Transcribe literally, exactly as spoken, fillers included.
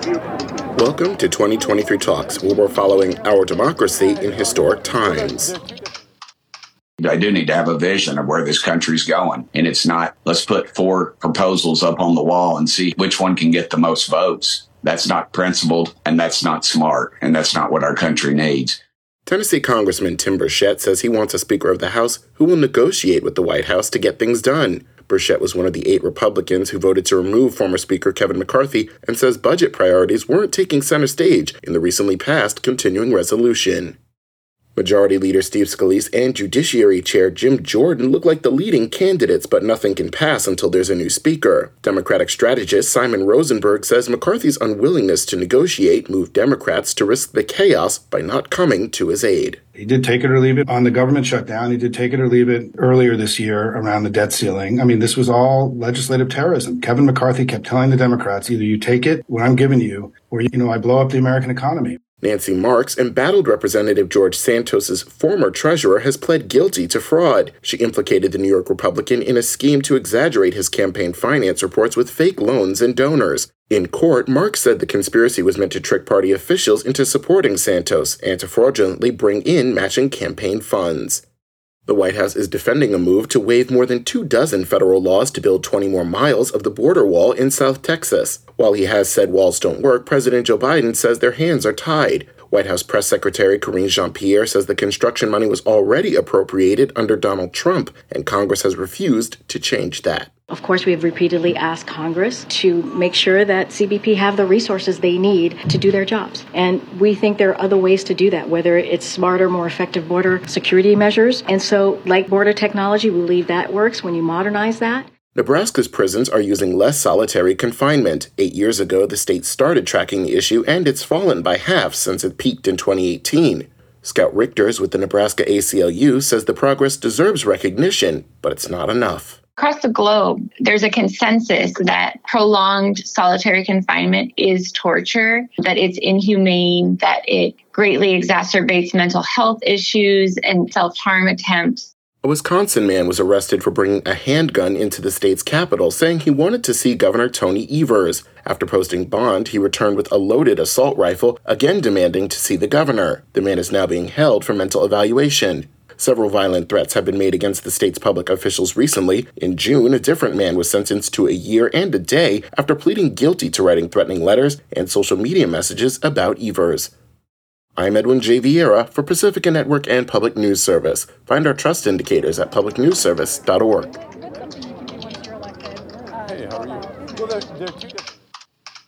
Welcome to twenty twenty-three Talks, where we're following our democracy in historic times. I do need to have a vision of where this country's going. And it's not, let's put four proposals up on the wall and see which one can get the most votes. That's not principled, and that's not smart, and that's not what our country needs. Tennessee Congressman Tim Burchett says he wants a Speaker of the House who will negotiate with the White House to get things done. Burchett was one of the eight Republicans who voted to remove former Speaker Kevin McCarthy and says budget priorities weren't taking center stage in the recently passed continuing resolution. Majority Leader Steve Scalise and Judiciary Chair Jim Jordan look like the leading candidates, but nothing can pass until there's a new speaker. Democratic strategist Simon Rosenberg says McCarthy's unwillingness to negotiate moved Democrats to risk the chaos by not coming to his aid. He did take it or leave it on the government shutdown. He did take it or leave it earlier this year around the debt ceiling. I mean, this was all legislative terrorism. Kevin McCarthy kept telling the Democrats, either you take it, what I'm giving you, or, you know, I blow up the American economy. Nancy Marks, embattled Representative George Santos's former treasurer, has pled guilty to fraud. She implicated the New York Republican in a scheme to exaggerate his campaign finance reports with fake loans and donors. In court, Marks said the conspiracy was meant to trick party officials into supporting Santos and to fraudulently bring in matching campaign funds. The White House is defending a move to waive more than two dozen federal laws to build twenty more miles of the border wall in South Texas. While he has said walls don't work, President Joe Biden says their hands are tied. White House Press Secretary Karine Jean-Pierre says the construction money was already appropriated under Donald Trump, and Congress has refused to change that. Of course, we have repeatedly asked Congress to make sure that C B P have the resources they need to do their jobs. And we think there are other ways to do that, whether it's smarter, more effective border security measures. And so, like border technology, we believe that works when you modernize that. Nebraska's prisons are using less solitary confinement. Eight years ago, the state started tracking the issue, and it's fallen by half since it peaked in twenty eighteen. Scout Richters with the Nebraska A C L U says the progress deserves recognition, but it's not enough. Across the globe, there's a consensus that prolonged solitary confinement is torture, that it's inhumane, that it greatly exacerbates mental health issues and self-harm attempts. A Wisconsin man was arrested for bringing a handgun into the state's capital, saying he wanted to see Governor Tony Evers. After posting bond, he returned with a loaded assault rifle, again demanding to see the governor. The man is now being held for mental evaluation. Several violent threats have been made against the state's public officials recently. In June, a different man was sentenced to a year and a day after pleading guilty to writing threatening letters and social media messages about Evers. I'm Edwin J. Vieira for Pacifica Network and Public News Service. Find our trust indicators at public news service dot org. Hey, how are you? Well, they're, they're two different